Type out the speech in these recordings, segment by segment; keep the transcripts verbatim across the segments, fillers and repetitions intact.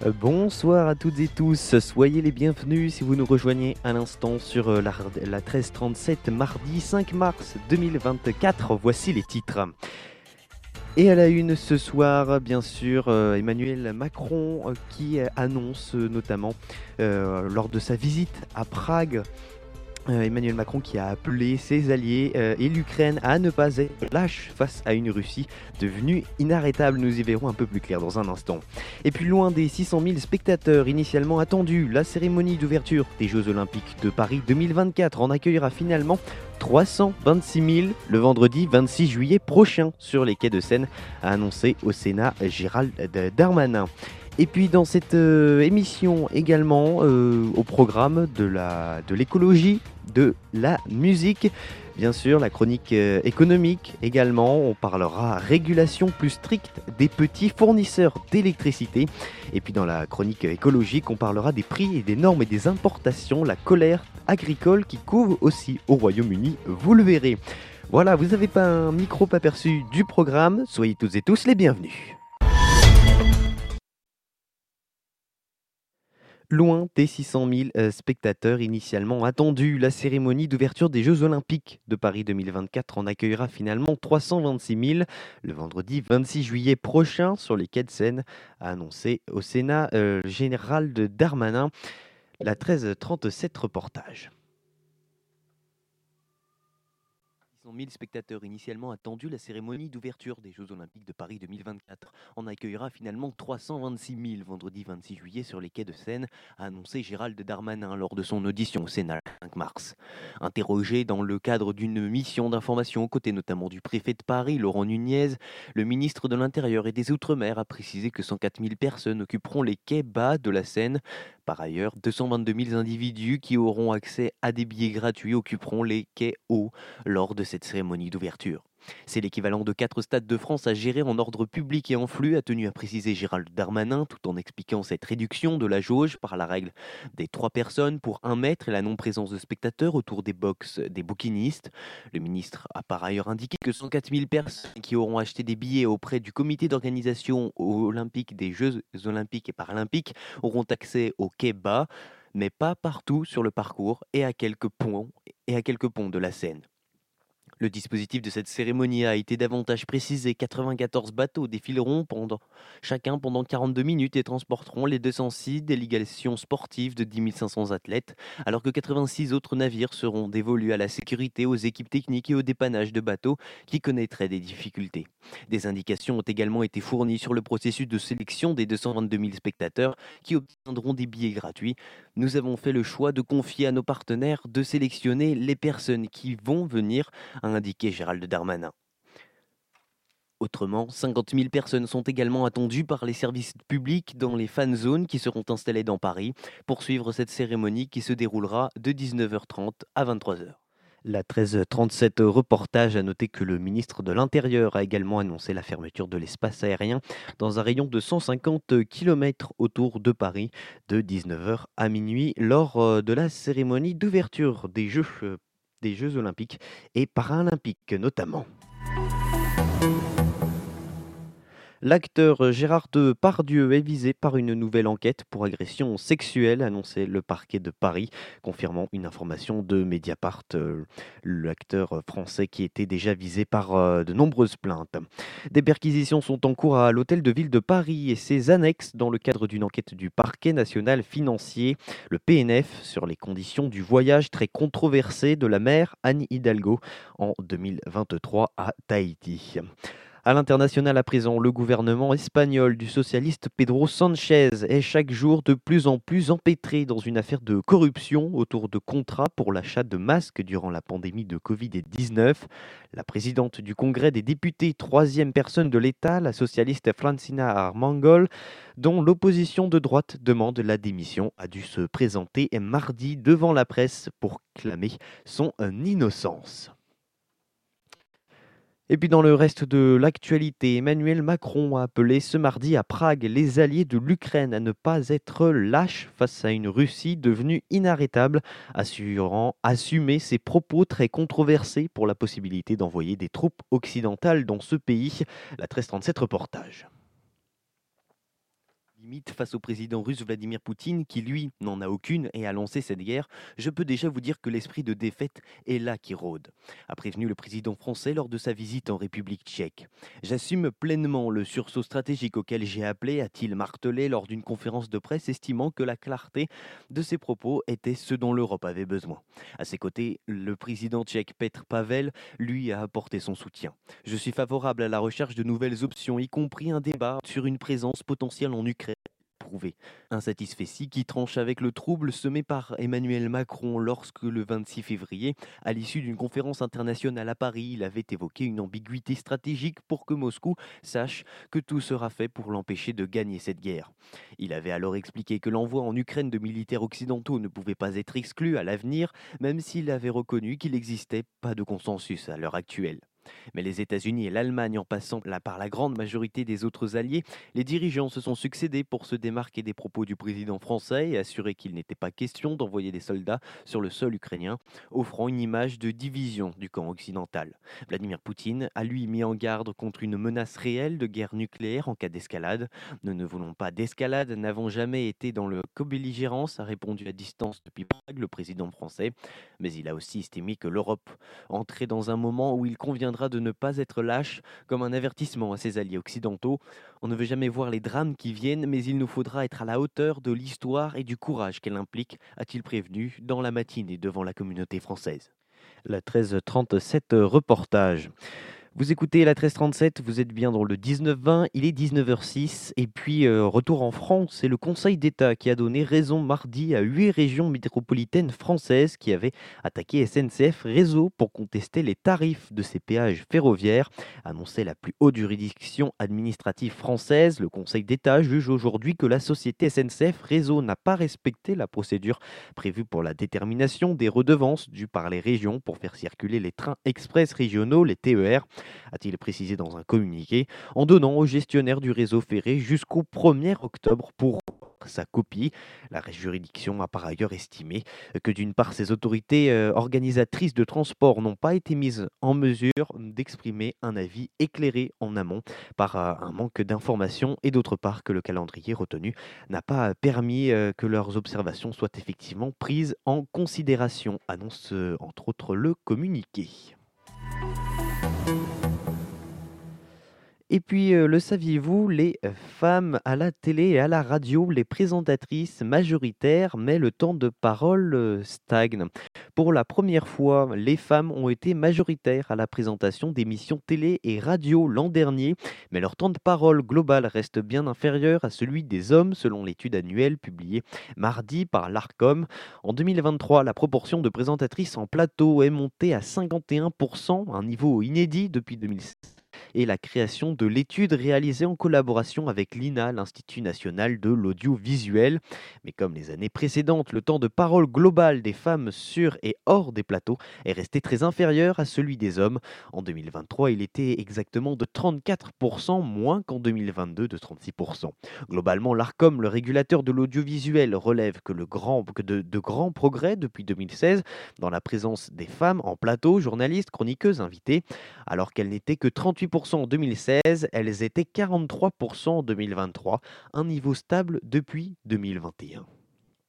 Euh, Bonsoir à toutes et tous, soyez les bienvenus si vous nous rejoignez à l'instant sur euh, la, la treize trente-sept, mardi cinq mars deux mille vingt-quatre. Voici les titres. Et à la une ce soir, bien sûr, euh, Emmanuel Macron euh, qui euh, annonce euh, notamment euh, lors de sa visite à Prague, euh, Emmanuel Macron qui a appelé ses alliés euh, et l'Ukraine à ne pas être lâche face à une Russie devenue inarrêtable. Nous y verrons un peu plus clair dans un instant. Et puis loin des six cent mille spectateurs initialement attendus, la cérémonie d'ouverture des Jeux Olympiques de Paris deux mille vingt-quatre en accueillera finalement trois cent vingt-six mille le vendredi vingt-six juillet prochain sur les quais de Seine, a annoncé au Sénat Gérald Darmanin. Et puis dans cette euh, émission également, euh, au programme de, la, de l'écologie, de la musique, bien sûr la chronique euh, économique également, on parlera régulation plus stricte des petits fournisseurs d'électricité. Et puis dans la chronique écologique, on parlera des prix et des normes et des importations, la colère agricole qui couvre aussi au Royaume-Uni, vous le verrez. Voilà, vous n'avez pas un micro aperçu du programme, soyez toutes et tous les bienvenus. Loin des six cent mille euh, spectateurs initialement attendus, la cérémonie d'ouverture des Jeux Olympiques de Paris deux mille vingt-quatre en accueillera finalement trois cent vingt-six mille le vendredi vingt-six juillet prochain sur les quais de Seine, a annoncé au Sénat euh, Gérald Darmanin. La treize trente-sept reportage. six cent mille spectateurs initialement attendus, la cérémonie d'ouverture des Jeux Olympiques de Paris deux mille vingt-quatre en accueillera finalement trois cent vingt-six mille vendredi vingt-six juillet sur les quais de Seine, a annoncé Gérald Darmanin lors de son audition au Sénat le cinq mars. Interrogé dans le cadre d'une mission d'information aux côtés notamment du préfet de Paris, Laurent Nunez, le ministre de l'Intérieur et des Outre-mer a précisé que cent quatre mille personnes occuperont les quais bas de la Seine. Par ailleurs, deux cent vingt-deux mille individus qui auront accès à des billets gratuits occuperont les quais hauts lors de cette cérémonie d'ouverture. C'est l'équivalent de quatre stades de France à gérer en ordre public et en flux, a tenu à préciser Gérald Darmanin, tout en expliquant cette réduction de la jauge par la règle des trois personnes pour un mètre et la non-présence de spectateurs autour des box des bouquinistes. Le ministre a par ailleurs indiqué que cent quatre mille personnes qui auront acheté des billets auprès du comité d'organisation olympique des Jeux olympiques et paralympiques auront accès au quai bas, mais pas partout sur le parcours et à quelques ponts, et à quelques ponts de la Seine. Le dispositif de cette cérémonie a été davantage précisé. quatre-vingt-quatorze bateaux défileront pendant, chacun pendant quarante-deux minutes et transporteront les deux cent six délégations sportives de dix mille cinq cents athlètes, alors que quatre-vingt-six autres navires seront dévolus à la sécurité, aux équipes techniques et au dépannage de bateaux qui connaîtraient des difficultés. Des indications ont également été fournies sur le processus de sélection des deux cent vingt-deux mille spectateurs qui obtiendront des billets gratuits. Nous avons fait le choix de confier à nos partenaires de sélectionner les personnes qui vont venir, a indiqué Gérald Darmanin. Autrement, cinquante mille personnes sont également attendues par les services publics dans les fan zones qui seront installées dans Paris pour suivre cette cérémonie qui se déroulera de dix-neuf heures trente à vingt-trois heures. La treize trente-sept reportage a noté que le ministre de l'Intérieur a également annoncé la fermeture de l'espace aérien dans un rayon de cent cinquante kilomètres autour de Paris de dix-neuf heures à minuit lors de la cérémonie d'ouverture des Jeux, des Jeux olympiques et paralympiques notamment. L'acteur Gérard Depardieu est visé par une nouvelle enquête pour agression sexuelle, annonçait le parquet de Paris, confirmant une information de Mediapart, euh, l'acteur français qui était déjà visé par euh, de nombreuses plaintes. Des perquisitions sont en cours à l'hôtel de ville de Paris et ses annexes dans le cadre d'une enquête du parquet national financier, le P N F, sur les conditions du voyage très controversé de la mère Anne Hidalgo en deux mille vingt-trois à Tahiti. À l'international à présent, le gouvernement espagnol du socialiste Pedro Sánchez est chaque jour de plus en plus empêtré dans une affaire de corruption autour de contrats pour l'achat de masques durant la pandémie de covid dix-neuf. La présidente du Congrès des députés, troisième personne de l'État, la socialiste Francina Armengol, dont l'opposition de droite demande la démission, a dû se présenter mardi devant la presse pour clamer son innocence. Et puis dans le reste de l'actualité, Emmanuel Macron a appelé ce mardi à Prague les alliés de l'Ukraine à ne pas être lâches face à une Russie devenue inarrêtable, assurant assumer ses propos très controversés pour la possibilité d'envoyer des troupes occidentales dans ce pays. La treize trente-sept reportage. limite face au président russe Vladimir Poutine, qui lui n'en a aucune et a lancé cette guerre, je peux déjà vous dire que l'esprit de défaite est là qui rôde, a prévenu le président français lors de sa visite en République tchèque. J'assume pleinement le sursaut stratégique auquel j'ai appelé, a-t-il martelé lors d'une conférence de presse, estimant que la clarté de ses propos était ce dont l'Europe avait besoin. À ses côtés, le président tchèque Petr Pavel, lui, a apporté son soutien. Je suis favorable à la recherche de nouvelles options, y compris un débat sur une présence potentielle en Ukraine. Prouvé. Insatisfait qui tranche avec le trouble semé par Emmanuel Macron lorsque le vingt-six février, à l'issue d'une conférence internationale à Paris, il avait évoqué une ambiguïté stratégique pour que Moscou sache que tout sera fait pour l'empêcher de gagner cette guerre. Il avait alors expliqué que l'envoi en Ukraine de militaires occidentaux ne pouvait pas être exclu à l'avenir, même s'il avait reconnu qu'il n'existait pas de consensus à l'heure actuelle. Mais les États-Unis et l'Allemagne, en passant là par la grande majorité des autres alliés, les dirigeants se sont succédés pour se démarquer des propos du président français et assurer qu'il n'était pas question d'envoyer des soldats sur le sol ukrainien, offrant une image de division du camp occidental. Vladimir Poutine a lui mis en garde contre une menace réelle de guerre nucléaire en cas d'escalade. Nous ne voulons pas d'escalade, n'avons jamais été dans le co-belligérance, a répondu à distance depuis Prague le président français. Mais il a aussi estimé que l'Europe entrait dans un moment où il conviendra de ne pas être lâche, comme un avertissement à ses alliés occidentaux. On ne veut jamais voir les drames qui viennent, mais il nous faudra être à la hauteur de l'histoire et du courage qu'elle implique, a-t-il prévenu dans la matinée devant la communauté française. La treize trente-sept reportage. Vous écoutez la treize trente-sept, vous êtes bien dans le dix-neuf vingt, il est dix-neuf heures six, et puis euh, retour en France, c'est le Conseil d'État qui a donné raison mardi à huit régions métropolitaines françaises qui avaient attaqué S N C F Réseau pour contester les tarifs de ces péages ferroviaires, annonçait la plus haute juridiction administrative française. Le Conseil d'État juge aujourd'hui que la société S N C F Réseau n'a pas respecté la procédure prévue pour la détermination des redevances dues par les régions pour faire circuler les trains express régionaux, les T E R, a-t-il précisé dans un communiqué, en donnant au gestionnaire du réseau ferré jusqu'au premier octobre pour sa copie. La juridiction a par ailleurs estimé que d'une part, ces autorités euh, organisatrices de transport n'ont pas été mises en mesure d'exprimer un avis éclairé en amont par euh, un manque d'informations et d'autre part que le calendrier retenu n'a pas permis euh, que leurs observations soient effectivement prises en considération, annonce euh, entre autres le communiqué. Et puis, euh, le saviez-vous, les euh, femmes à la télé et à la radio, les présentatrices majoritaires, mais le temps de parole euh, stagne. Pour la première fois, les femmes ont été majoritaires à la présentation d'émissions télé et radio l'an dernier, mais leur temps de parole global reste bien inférieur à celui des hommes, selon l'étude annuelle publiée mardi par l'Arcom. En deux mille vingt-trois, la proportion de présentatrices en plateau est montée à cinquante et un pour cent, un niveau inédit depuis deux mille seize. Et la création de l'étude réalisée en collaboration avec l'I N A, l'Institut national de l'audiovisuel. Mais comme les années précédentes, le temps de parole global des femmes sur et hors des plateaux est resté très inférieur à celui des hommes. En deux mille vingt-trois, il était exactement de trente-quatre pour cent, moins qu'en deux mille vingt-deux de trente-six pour cent. Globalement, l'Arcom, le régulateur de l'audiovisuel, relève que, le grand, que de, de grands progrès depuis deux mille seize dans la présence des femmes en plateau, journalistes, chroniqueuses, invitées, alors qu'elles n'étaient que trente-huit pour cent en deux mille seize, elles étaient quarante-trois pour cent en deux mille vingt-trois, un niveau stable depuis deux mille vingt et un.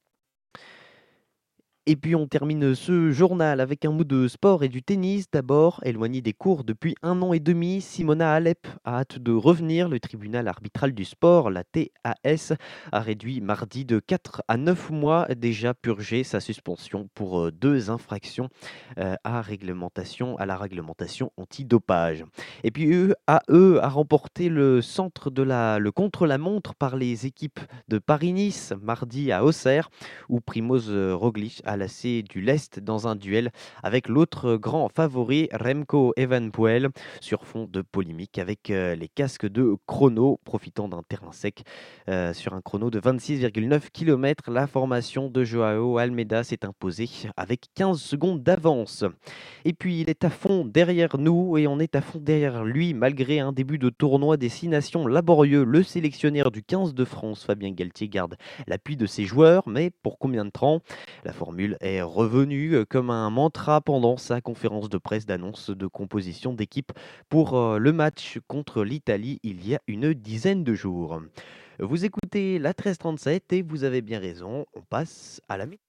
Et puis on termine ce journal avec un mot de sport et du tennis. D'abord, éloignée des cours depuis un an et demi, Simona Halep a hâte de revenir. Le tribunal arbitral du sport, la T A S, a réduit mardi de quatre à neuf mois, déjà purgé sa suspension pour euh, deux infractions euh, à, réglementation, à la réglementation antidopage. Et puis U A E a remporté le centre de la, le contre-la-montre par les équipes de Paris-Nice mardi à Auxerre, où Primoz Roglic a lassé du lest dans un duel avec l'autre grand favori Remco Evenepoel sur fond de polémique avec euh, les casques de chrono profitant d'un terrain sec euh, sur un chrono de vingt-six virgule neuf kilomètres. La formation de Joao Almeida s'est imposée avec quinze secondes d'avance. Et puis il est à fond derrière nous et on est à fond derrière lui malgré un début de tournoi des six nations laborieux. Le sélectionneur du quinze de France, Fabien Galtier, garde l'appui de ses joueurs, mais pour combien de temps? La formule est revenue comme un mantra pendant sa conférence de presse d'annonce de composition d'équipe pour le match contre l'Italie il y a une dizaine de jours. Vous écoutez la treize trente-sept et vous avez bien raison, on passe à la météo.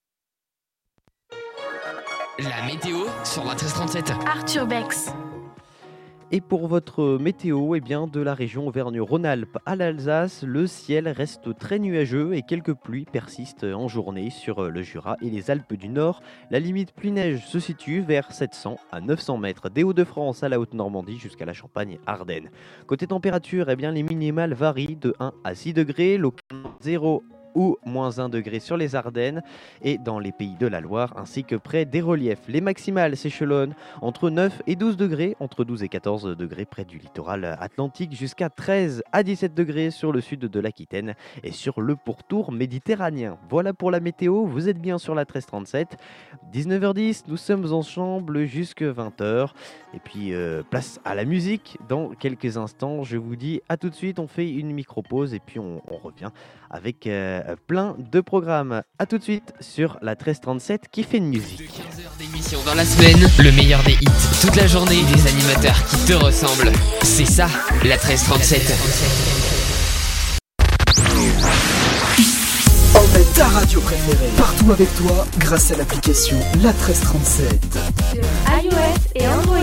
La météo sur la treize trente-sept. Arthur Bex. Et pour votre météo, eh bien, de la région Auvergne-Rhône-Alpes à l'Alsace, le ciel reste très nuageux et quelques pluies persistent en journée sur le Jura et les Alpes du Nord. La limite pluie-neige se situe vers sept cents à neuf cents mètres des Hauts-de-France à la Haute-Normandie jusqu'à la Champagne-Ardenne. Côté température, eh bien, les minimales varient de un à six degrés, localement zéro ou moins un degré sur les Ardennes et dans les pays de la Loire, ainsi que près des reliefs. Les maximales s'échelonnent entre neuf et douze degrés, entre douze et quatorze degrés près du littoral atlantique, jusqu'à treize à dix-sept degrés sur le sud de l'Aquitaine et sur le pourtour méditerranéen. Voilà pour la météo, vous êtes bien sur la treize trente-sept. dix-neuf heures dix, nous sommes ensemble jusqu'à vingt heures. Et puis, euh, place à la musique. Dans quelques instants, je vous dis à tout de suite, on fait une micro-pause et puis on, on revient avec euh, plein de programmes. A tout de suite sur la treize trente-sept qui fait une musique. De quinze heures d'émission dans la semaine, le meilleur des hits toute la journée, des animateurs qui te ressemblent. C'est ça, la treize trente-sept. Emmène ta radio préférée partout avec toi grâce à l'application La treize trente-sept. Sur iOS et Android.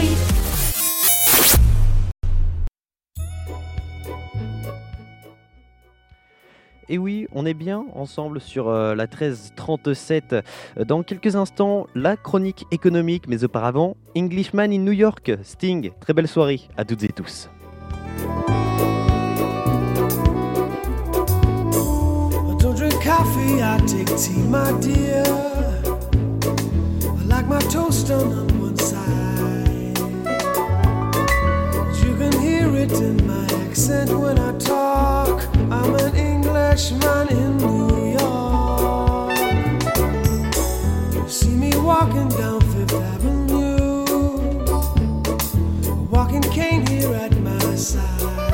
Et oui, on est bien ensemble sur euh, la treize trente-sept. Dans quelques instants, la chronique économique, mais auparavant, Englishman in New York, Sting. Très belle soirée à toutes et tous. I don't drink coffee, I take tea, my dear. I like my toast done on one side. You can hear it in my accent when I talk. I'm an Englishman in New York. You see me walking down Fifth Avenue, a walking cane here at my side.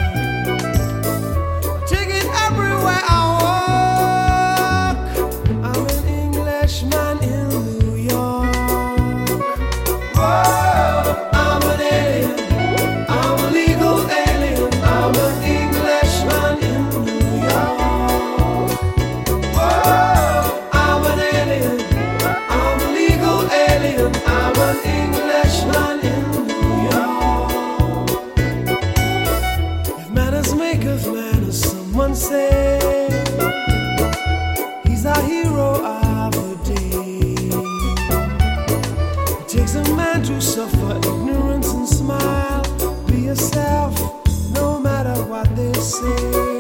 Take it everywhere I walk. I'm an Englishman in New York. Whoa, I'm an alien. I'm a legal alien. I'm an Englishman in New York. Whoa, I'm an alien. I'm a legal alien. I'm an Englishman in New York. If manners make of manners, someone say he's a hero of the day. It takes a man to suffer ignorance and smile. Be yourself, no matter what they say.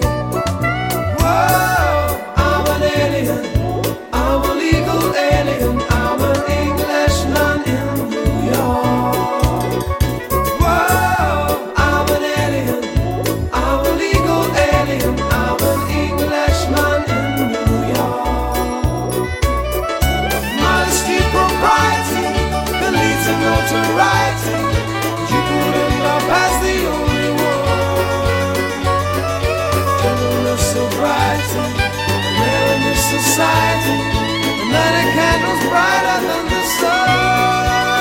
Whoa, I'm an alien. I'm a legal alien. I'm an Englishman in New York. Whoa, I'm an alien. I'm a legal alien. I'm an Englishman in New York. Modesty, propriety, can lead to notoriety. You could end up as the only one. Gentleness, sobriety, rare in this society. And light a candle's brighter than the sun.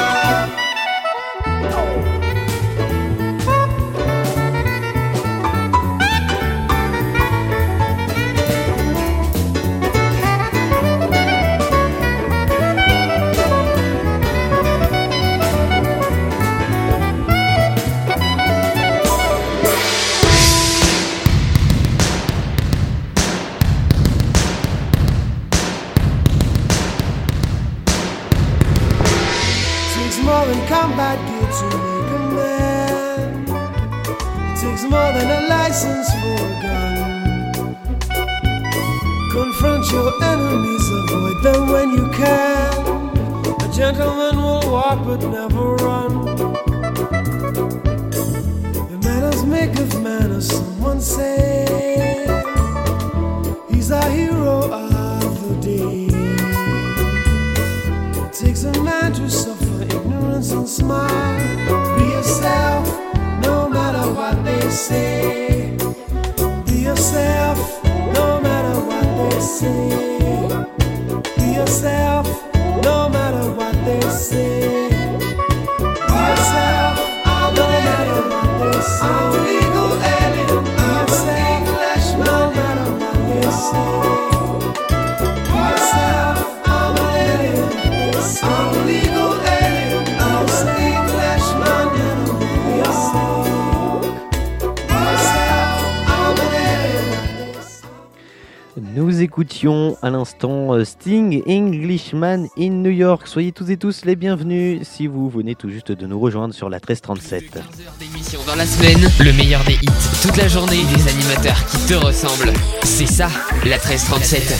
Takes more than combat gear to make a man. It takes more than a license for a gun. Confront your enemies, avoid them when you can. A gentleman will walk but never run. The manners make of manners, someone say. He's a hero of the day. It takes a man to suffer ignorance and smile. Be yourself, no matter what they say. Be yourself, no matter what they say. Be yourself, no matter what they say. Be yourself, no matter what they say. I'm a legal alien. I'm an Englishman. écoutions à l'instant Sting, Englishman in New York. Soyez tous et tous les bienvenus si vous venez tout juste de nous rejoindre sur la treize trente-sept. quinze heures d'émission dans la semaine, le meilleur des hits toute la journée, des animateurs qui te ressemblent. C'est ça, la treize trente-sept.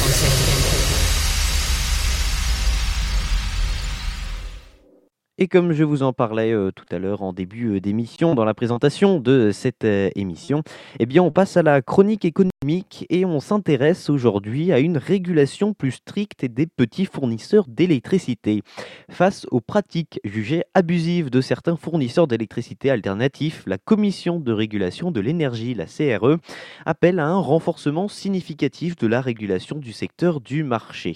Et comme je vous en parlais euh, tout à l'heure en début euh, d'émission, dans la présentation de cette euh, émission, eh bien on passe à la chronique économique et on s'intéresse aujourd'hui à une régulation plus stricte des petits fournisseurs d'électricité. Face aux pratiques jugées abusives de certains fournisseurs d'électricité alternatifs, la Commission de régulation de l'énergie, la C R E, appelle à un renforcement significatif de la régulation du secteur du marché.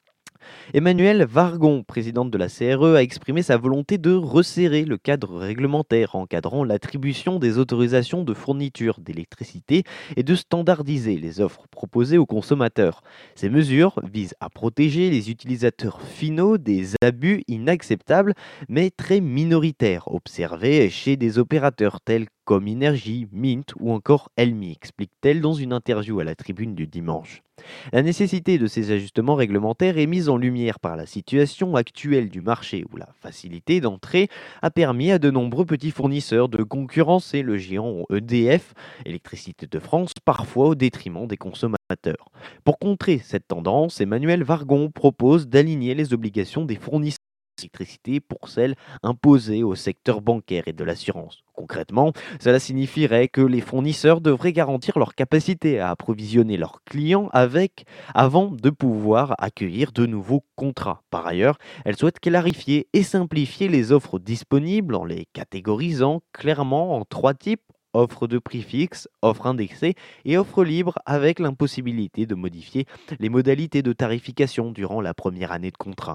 Emmanuelle Wargon, présidente de la C R E, a exprimé sa volonté de resserrer le cadre réglementaire encadrant l'attribution des autorisations de fourniture d'électricité et de standardiser les offres proposées aux consommateurs. Ces mesures visent à protéger les utilisateurs finaux des abus inacceptables mais très minoritaires observés chez des opérateurs tels comme Énergie, Mint ou encore Elmi, explique-t-elle dans une interview à la Tribune du dimanche. La nécessité de ces ajustements réglementaires est mise en lumière par la situation actuelle du marché où la facilité d'entrée a permis à de nombreux petits fournisseurs de concurrencer le géant E D F, Électricité de France, parfois au détriment des consommateurs. Pour contrer cette tendance, Emmanuelle Wargon propose d'aligner les obligations des fournisseurs d'électricité pour celles imposées au secteur bancaire et de l'assurance. Concrètement, cela signifierait que les fournisseurs devraient garantir leur capacité à approvisionner leurs clients avec, avant de pouvoir accueillir de nouveaux contrats. Par ailleurs, elle souhaite clarifier et simplifier les offres disponibles en les catégorisant clairement en trois types: offre de prix fixe, offre indexée et offre libre, avec l'impossibilité de modifier les modalités de tarification durant la première année de contrat.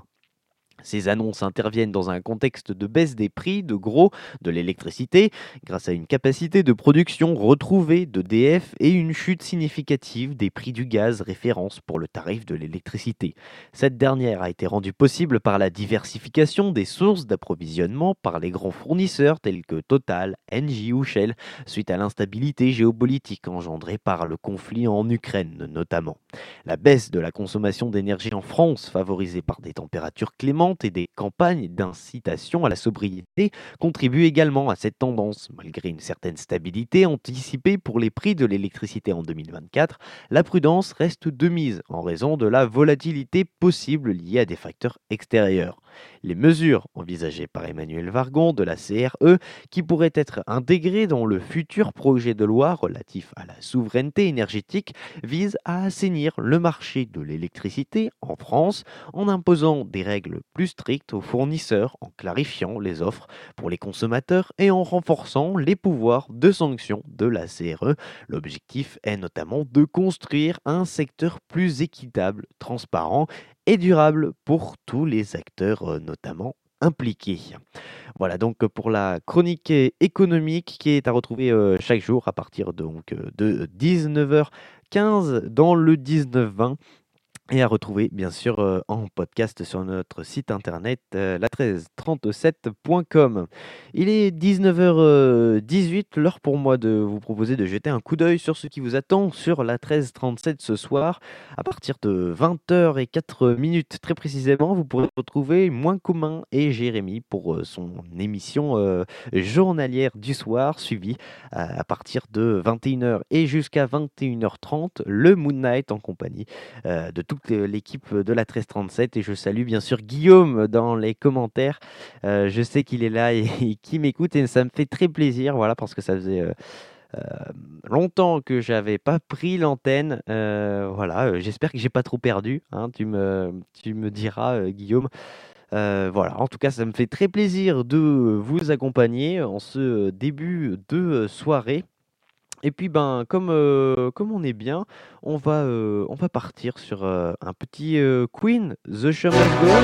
Ces annonces interviennent dans un contexte de baisse des prix de gros de l'électricité grâce à une capacité de production retrouvée d'E D F et une chute significative des prix du gaz référence pour le tarif de l'électricité. Cette dernière a été rendue possible par la diversification des sources d'approvisionnement par les grands fournisseurs tels que Total, Engie ou Shell suite à l'instabilité géopolitique engendrée par le conflit en Ukraine notamment. La baisse de la consommation d'énergie en France, favorisée par des températures clémentes et des campagnes d'incitation à la sobriété, contribuent également à cette tendance. Malgré une certaine stabilité anticipée pour les prix de l'électricité en deux mille vingt-quatre, la prudence reste de mise en raison de la volatilité possible liée à des facteurs extérieurs. Les mesures envisagées par Emmanuelle Wargon de la C R E, qui pourraient être intégrées dans le futur projet de loi relatif à la souveraineté énergétique, visent à assainir le marché de l'électricité en France en imposant des règles plus strictes aux fournisseurs, en clarifiant les offres pour les consommateurs et en renforçant les pouvoirs de sanction de la C R E. L'objectif est notamment de construire un secteur plus équitable, transparent et durable pour tous les acteurs notamment impliqués. Voilà donc pour la chronique économique qui est à retrouver chaque jour à partir donc de dix-neuf heures quinze dans le dix-neuf vingt. Et à retrouver bien sûr euh, en podcast sur notre site internet euh, la treize trente-sept point com. Il est dix-neuf heures dix-huit, l'heure pour moi de vous proposer de jeter un coup d'œil sur ce qui vous attend sur la treize trente-sept ce soir. À partir de vingt heures zéro quatre minutes très précisément, vous pourrez retrouver Moins Commun et Jérémy pour euh, son émission euh, journalière du soir, suivie euh, à partir de vingt et une heures et jusqu'à vingt et une heures trente, le Moon Night en compagnie euh, de tout l'équipe de la treize trente-sept, et je salue bien sûr Guillaume dans les commentaires. Euh, je sais qu'il est là et, et qu'il m'écoute, et ça me fait très plaisir, voilà, parce que ça faisait euh, euh, longtemps que j'avais pas pris l'antenne. Euh, voilà, euh, j'espère que j'ai pas trop perdu. Hein, tu me tu me diras, euh, Guillaume. Euh, voilà, en tout cas, ça me fait très plaisir de vous accompagner en ce début de soirée. Et puis ben comme, euh, comme on est bien, on va, euh, on va partir sur euh, un petit euh, Queen, The Show Must Go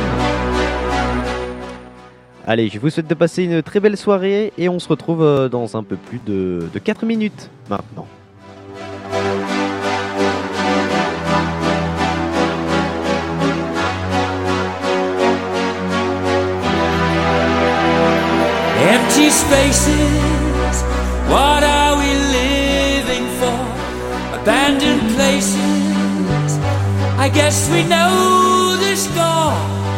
On. Allez, je vous souhaite de passer une très belle soirée et on se retrouve euh, dans un peu plus de, de quatre minutes maintenant. Empty spaces, what are we living for? Abandoned places, guess we know the score.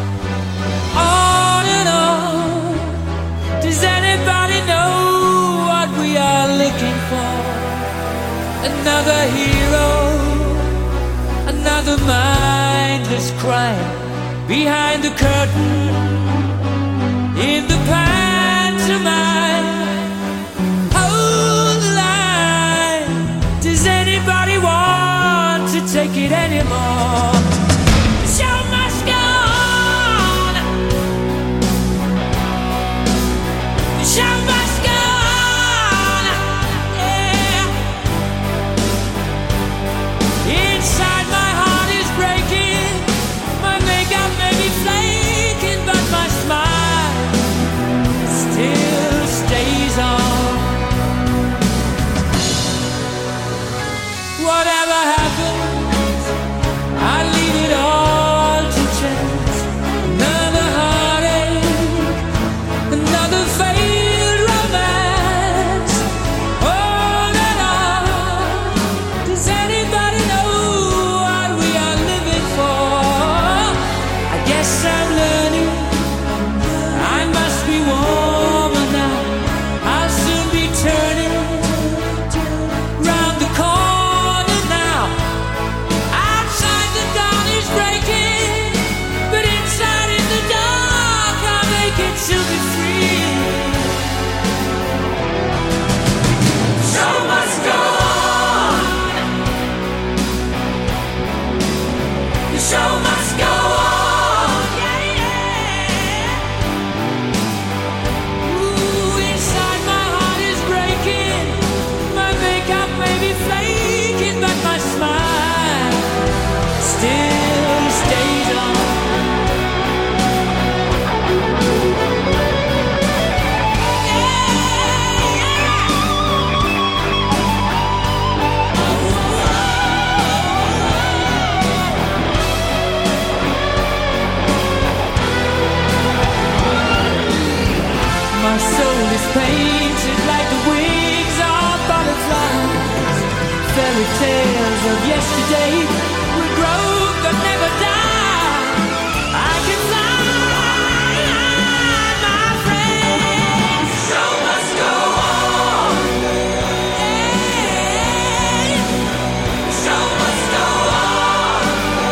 On and on. Does anybody know what we are looking for? Another hero, another mindless crime behind the curtain in the pantomime. Hold the line. Does anybody want to take it anymore? The show must go on. The show must go on. Yeah. Inside my heart is breaking. My makeup may be flaking, but my smile still stays on. Whatever happens, I leave it all to chance. Another heartache, another failed romance. On and on. Does anybody know what we are living for? I guess I'm learning. I must be warmer now. I'll soon be turning round the corner now. Outside the dawn is breaking, but inside in the dark I'll make it to be free. The show must go on. The show must go on. Yeah, yeah. Ooh, inside my heart is breaking. My makeup may be flaking, but my smile still stays on. My soul is painted like the wings of butterflies. Fairy tales of yesterday will grow but never die. I can fly, my friend. The show must go on. Hey, the show must go on.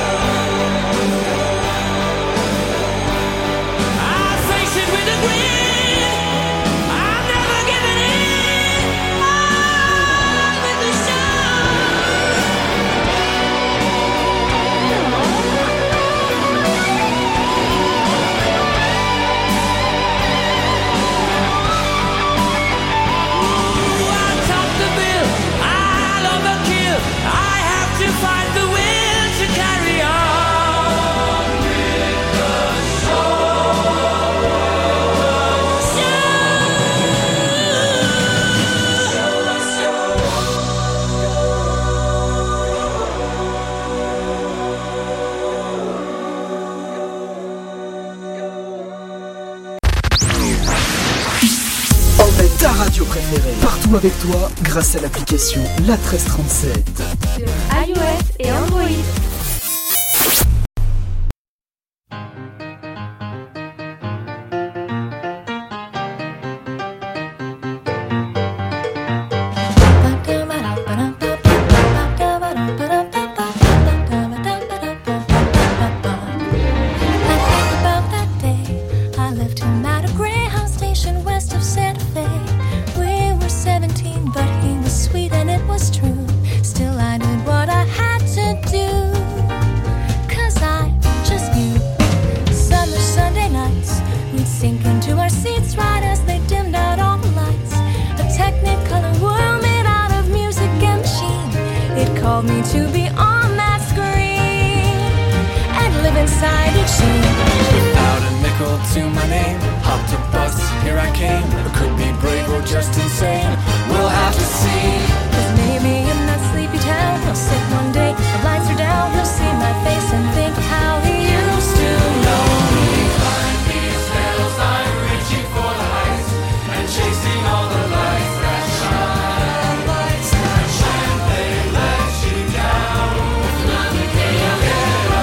I face it with a grin. I'm never giving in. On with the Ooh, I'll top the bill. I'll overkill. I have to find the will to carry on with the Emmène ta radio préférée partout avec toi grâce à l'application La treize trente-sept. Sur iOS et Android. I left him at a Greyhound station west of Santa Fe. We were seventeen, but he was sweet and it was true. Still I did what I had to do, 'cause I just knew. Summer Sunday nights, we'd sink into our seats right as they dimmed out all the lights. A technicolor world made out of music and machine. It called me to be on that screen and live inside each scene. Without a nickel to my name, hopped a bus, here I came. I could be brave or just insane. We'll have to see. 'Cause maybe in that sleepy town, he'll sit one day, the lights are down, he'll see my face and think how he used to know me. Climb these hills, I'm reaching for the heights and chasing all the lights that shine. Lights that shine, they let you down. Nothing can get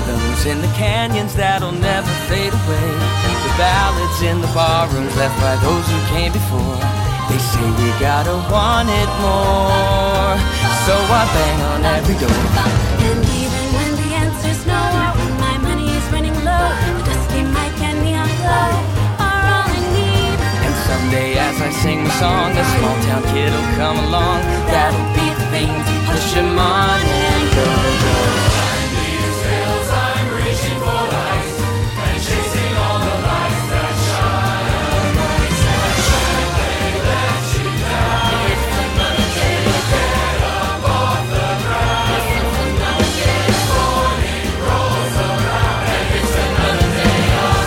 rhythms in the canyons that'll never fade away. The ballads in the barrooms left by those who came before. They say we gotta want it more, so I bang on every door. And even when the answer's no, or when my money is running low, the dusty mic and neon glow are all I need. And someday as I sing the song, a small town kid will come along. That'll be the thing to push him on and go, go. Behind these hills I'm reaching for light and chasing all the lights that shine. I shan't let you down. It's another day to get up off the ground. It's another day. This morning rolls around and it's another day of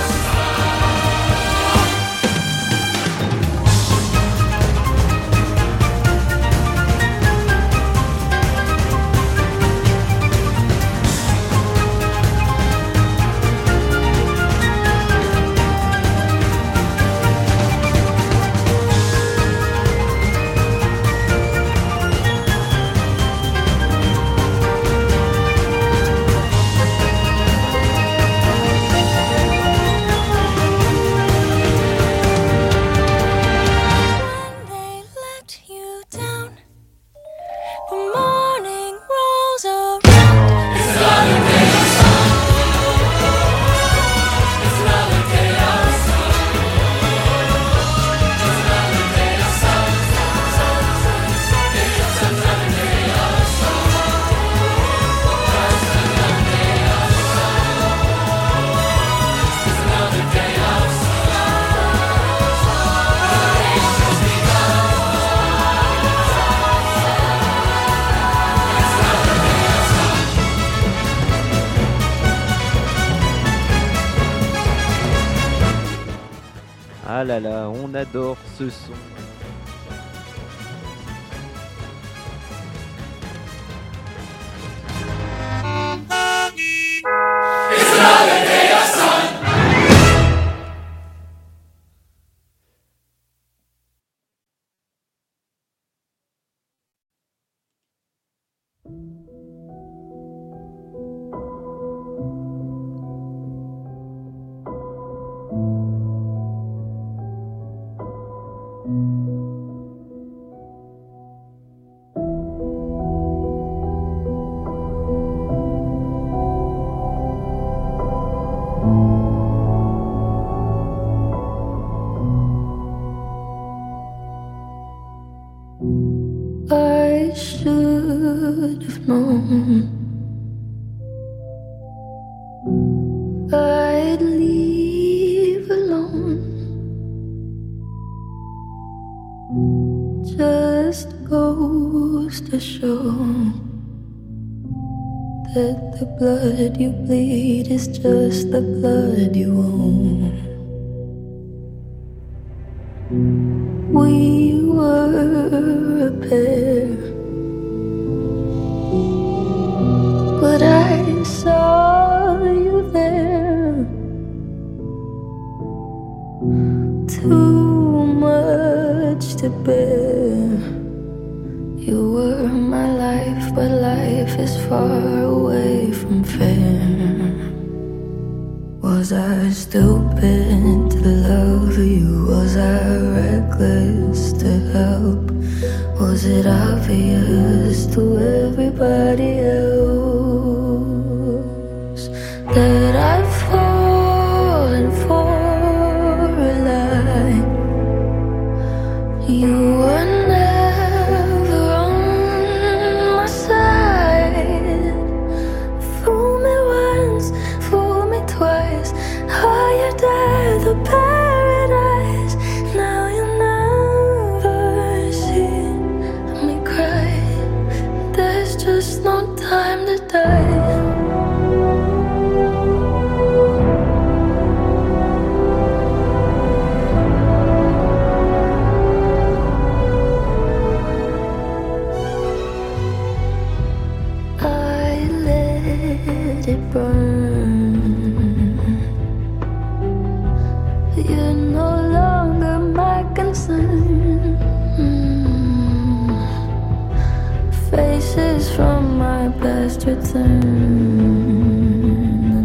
Ah là là, on adore ce son. I should have known I'd leave alone. Just goes to show that the blood you bleed is just the blood you own. We were a pair, but I saw you there. Too much to bear. You were my life, but life is far away from fair. Was I stupid to love you? Was I reckless to help? Was it obvious to everybody else that I've fallen for a lie? You were never on my side. Fool me once, fool me twice. Higher death or paradise. Now you never see me cry. There's just no time to die. I let it burn. You're no longer my concern. Mm. Faces from my past return.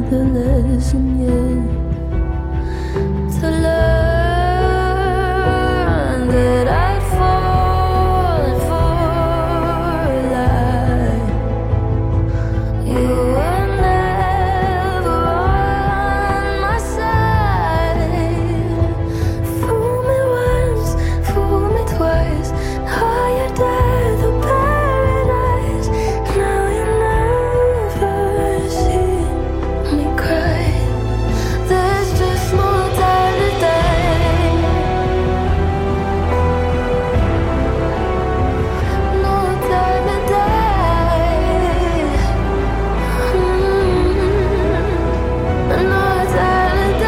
the lesson yet. To learn that I'd fallen for a lie. You were never on my side. Fool me once, fool me twice. Higher death or paradise. Now you never see me cry. There's just more time to die. No time to die. Mm, no time to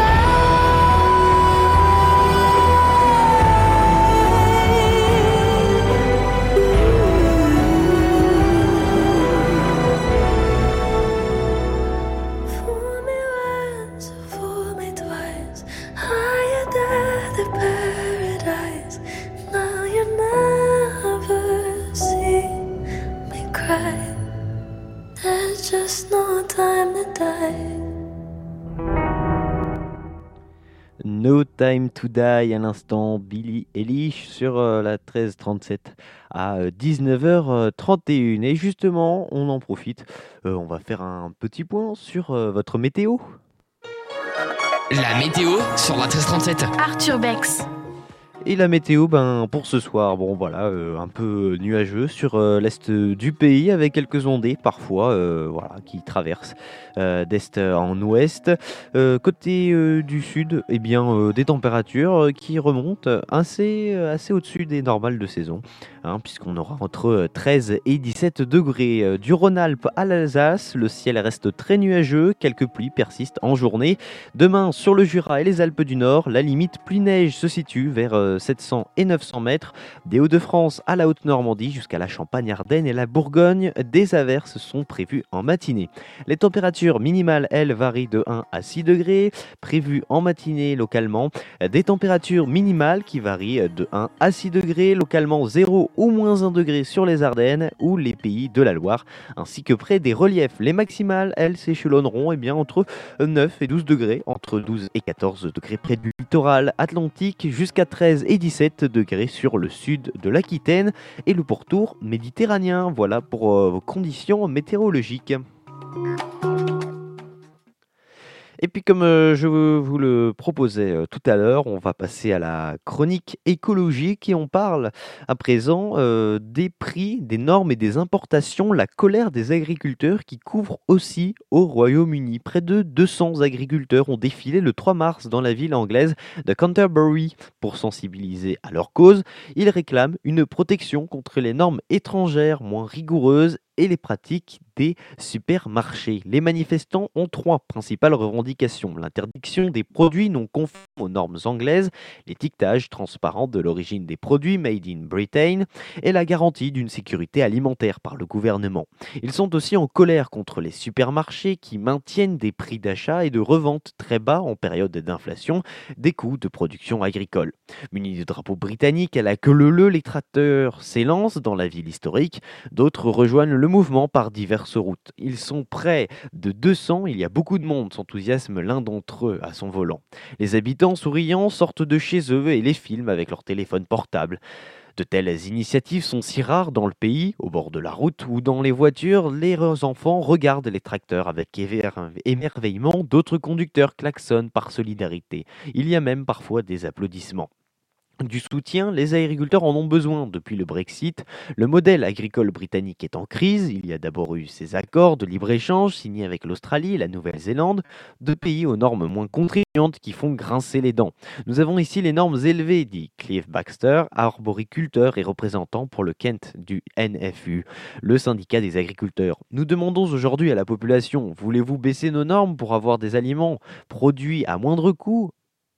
die. Fool me once, fool me twice. Higher death or paradise. Now you never see me cry. There's just no time to die. No Time to Die à l'instant, Billie Eilish sur euh, la treize trente-sept à euh, dix-neuf heures trente et une. Et justement, on en profite, euh, on va faire un petit point sur euh, votre météo. La météo sur la treize trente-sept. Arthur Bex. Et la météo, ben, pour ce soir, bon voilà, euh, un peu nuageux sur euh, l'est du pays avec quelques ondées parfois, euh, voilà, qui traversent euh, d'est en ouest. Euh, côté euh, du sud, eh bien, euh, des températures euh, qui remontent assez, euh, assez au-dessus des normales de saison, hein, puisqu'on aura entre treize et dix-sept degrés. Euh, Du Rhône-Alpes à l'Alsace, le ciel reste très nuageux, quelques pluies persistent en journée. Demain, sur le Jura et les Alpes du Nord, la limite pluie-neige se situe vers euh, sept cents et neuf cents mètres. Des Hauts-de-France à la Haute-Normandie jusqu'à la Champagne-Ardenne et la Bourgogne, des averses sont prévues en matinée. Les températures minimales, elles, varient de un à six degrés, prévues en matinée localement. Des températures minimales qui varient de un à six degrés, localement zéro ou moins un degré sur les Ardennes ou les pays de la Loire, ainsi que près des reliefs. Les maximales, elles, s'échelonneront eh bien, entre neuf et douze degrés, entre douze et quatorze degrés près du littoral atlantique, jusqu'à treize et dix-sept degrés sur le sud de l'Aquitaine et le pourtour méditerranéen. Voilà pour euh, vos conditions météorologiques. Et puis comme euh, je vous le proposais euh, tout à l'heure, on va passer à la chronique écologique et on parle à présent euh, des prix, des normes et des importations, la colère des agriculteurs qui couvre aussi au Royaume-Uni. Près de deux cents agriculteurs ont défilé le trois mars dans la ville anglaise de Canterbury pour sensibiliser à leur cause. Ils réclament une protection contre les normes étrangères moins rigoureuses et les pratiques des supermarchés. Les manifestants ont trois principales revendications: l'interdiction des produits non conformes aux normes anglaises, l'étiquetage transparent de l'origine des produits made in Britain et la garantie d'une sécurité alimentaire par le gouvernement. Ils sont aussi en colère contre les supermarchés qui maintiennent des prix d'achat et de revente très bas en période d'inflation des coûts de production agricole. Munis de drapeaux britanniques à la queue leu-leu, les tracteurs s'élancent dans la ville historique. D'autres rejoignent le mouvement par diverses routes. Ils sont près de deux cents, il y a beaucoup de monde, s'enthousiasme l'un d'entre eux à son volant. Les habitants souriants sortent de chez eux et les filment avec leur téléphone portable. De telles initiatives sont si rares dans le pays, au bord de la route ou dans les voitures, les enfants regardent les tracteurs avec émerveillement, d'autres conducteurs klaxonnent par solidarité. Il y a même parfois des applaudissements. Du soutien, les agriculteurs en ont besoin depuis le Brexit. Le modèle agricole britannique est en crise. Il y a d'abord eu ces accords de libre-échange signés avec l'Australie et la Nouvelle-Zélande, deux pays aux normes moins contraignantes qui font grincer les dents. Nous avons ici les normes élevées, dit Clive Baxter, arboriculteur et représentant pour le Kent du N F U, le syndicat des agriculteurs. Nous demandons aujourd'hui à la population, voulez-vous baisser nos normes pour avoir des aliments produits à moindre coût ?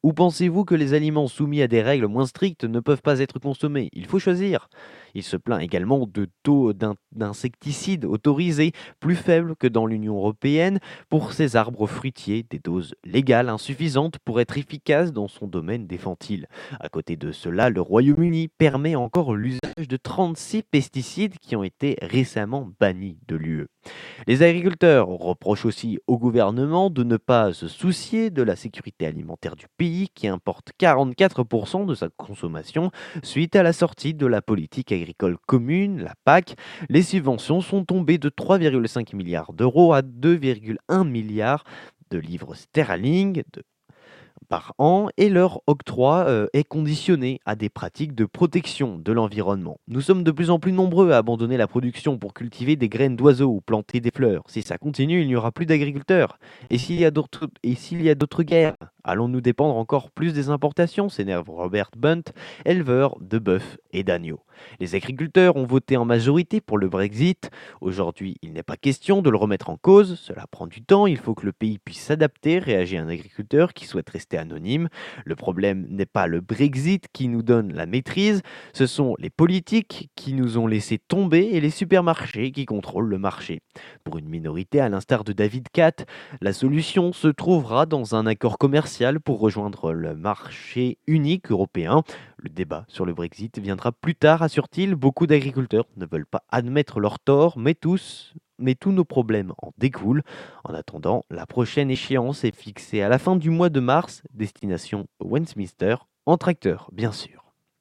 Ou pensez-vous que les aliments soumis à des règles moins strictes ne peuvent pas être consommés? Il faut choisir. Il se plaint également de taux d'in- d'insecticides autorisés plus faibles que dans l'Union européenne pour ces arbres fruitiers, des doses légales insuffisantes pour être efficaces dans son domaine, défend-il. À côté de cela, le Royaume-Uni permet encore l'usage de trente-six pesticides qui ont été récemment bannis de l'U E. Les agriculteurs reprochent aussi au gouvernement de ne pas se soucier de la sécurité alimentaire du pays qui importe quarante-quatre pour cent de sa consommation suite à la sortie de la politique agricole commune, la P A C. Les subventions sont tombées de trois virgule cinq milliards d'euros à deux virgule un milliards de livres sterling de par an et leur octroi euh, est conditionné à des pratiques de protection de l'environnement. Nous sommes de plus en plus nombreux à abandonner la production pour cultiver des graines d'oiseaux ou planter des fleurs. Si ça continue, il n'y aura plus d'agriculteurs. Et s'il y a d'autres, et s'il y a d'autres guerres, allons-nous dépendre encore plus des importations? S'énerve Robert Bunt, éleveur de bœufs et d'agneaux. Les agriculteurs ont voté en majorité pour le Brexit. Aujourd'hui, il n'est pas question de le remettre en cause. Cela prend du temps. Il faut que le pays puisse s'adapter, réagit un agriculteur qui souhaite rester anonyme. Le problème n'est pas le Brexit qui nous donne la maîtrise. Ce sont les politiques qui nous ont laissé tomber et les supermarchés qui contrôlent le marché. Pour une minorité, à l'instar de David Catt, la solution se trouvera dans un accord commercial pour rejoindre le marché unique européen. Le débat sur le Brexit viendra plus tard, assure-t-il. Beaucoup d'agriculteurs ne veulent pas admettre leur tort, mais tous, mais tous nos problèmes en découlent. En attendant, la prochaine échéance est fixée à la fin du mois de mars, destination Westminster, en tracteur, bien sûr.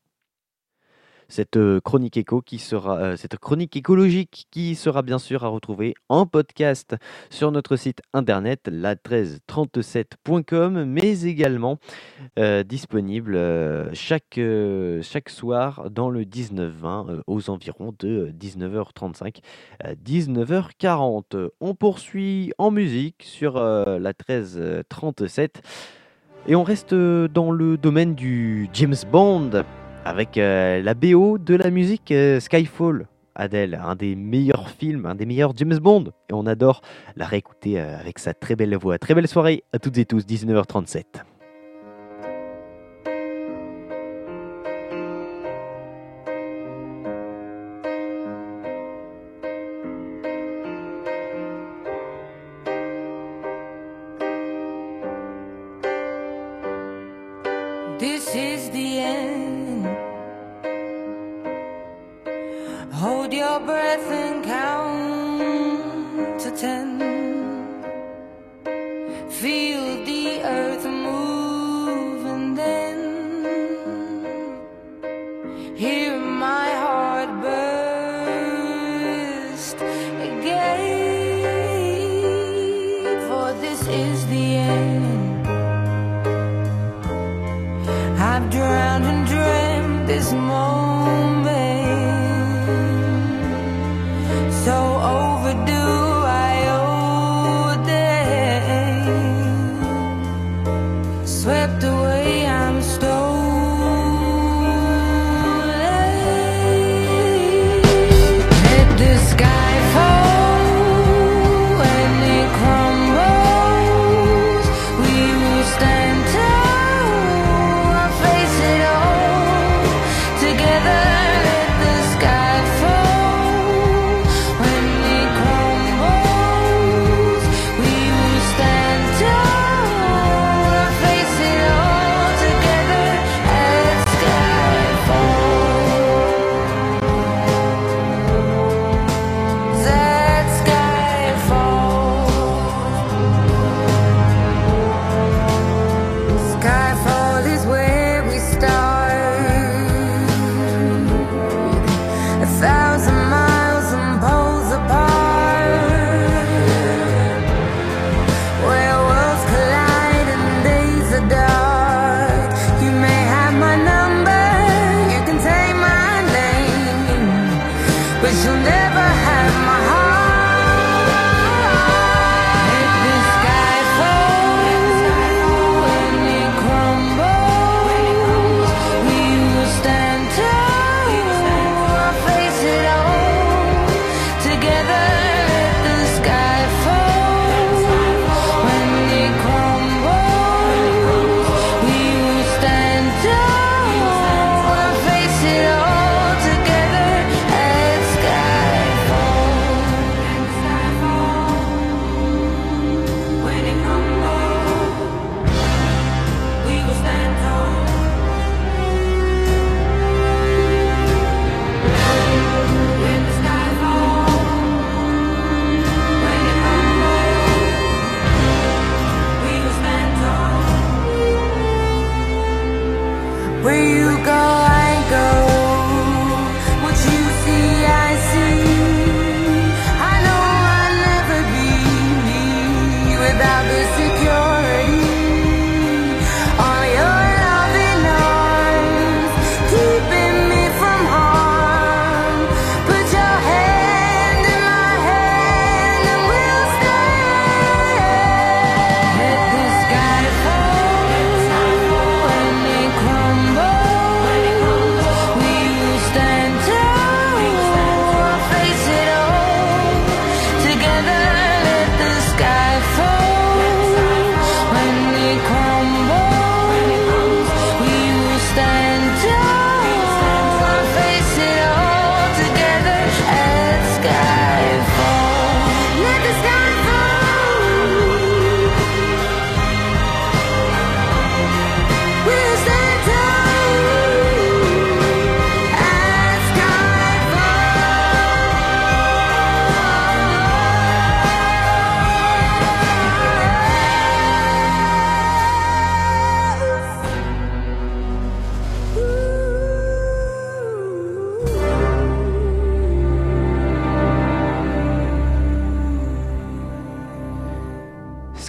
Cette euh, chronique éco qui sera, euh, cette chronique écologique qui sera bien sûr à retrouver en podcast sur notre site internet la treize trente-sept point com, mais également euh, disponible euh, chaque, euh, chaque soir dans le dix-neuf vingt euh, aux environs de dix-neuf heures trente-cinq à dix-neuf heures quarante. On poursuit en musique sur euh, la treize trente-sept et on reste dans le domaine du James Bond avec euh, la B O de la musique euh, Skyfall, Adele, un des meilleurs films, un des meilleurs James Bond. Et on adore la réécouter euh, avec sa très belle voix. Très belle soirée à toutes et tous, dix-neuf heures trente-sept. This is the end. Hold your breath and count to ten. Feel the earth move and then hear my heart burst again. For this is the end. I've drowned and dreamt this moment, so overdue I owe them. Swept away, I'm stolen. Let the sky fall when it crumbles. We will stand tall. We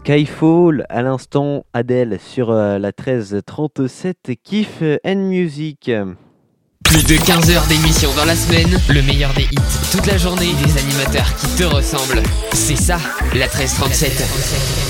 Skyfall, à l'instant Adele sur euh, la treize trente-sept, Kiff and Music. Plus de quinze heures d'émission dans la semaine, le meilleur des hits toute la journée, des animateurs qui te ressemblent. C'est ça, la treize trente-sept.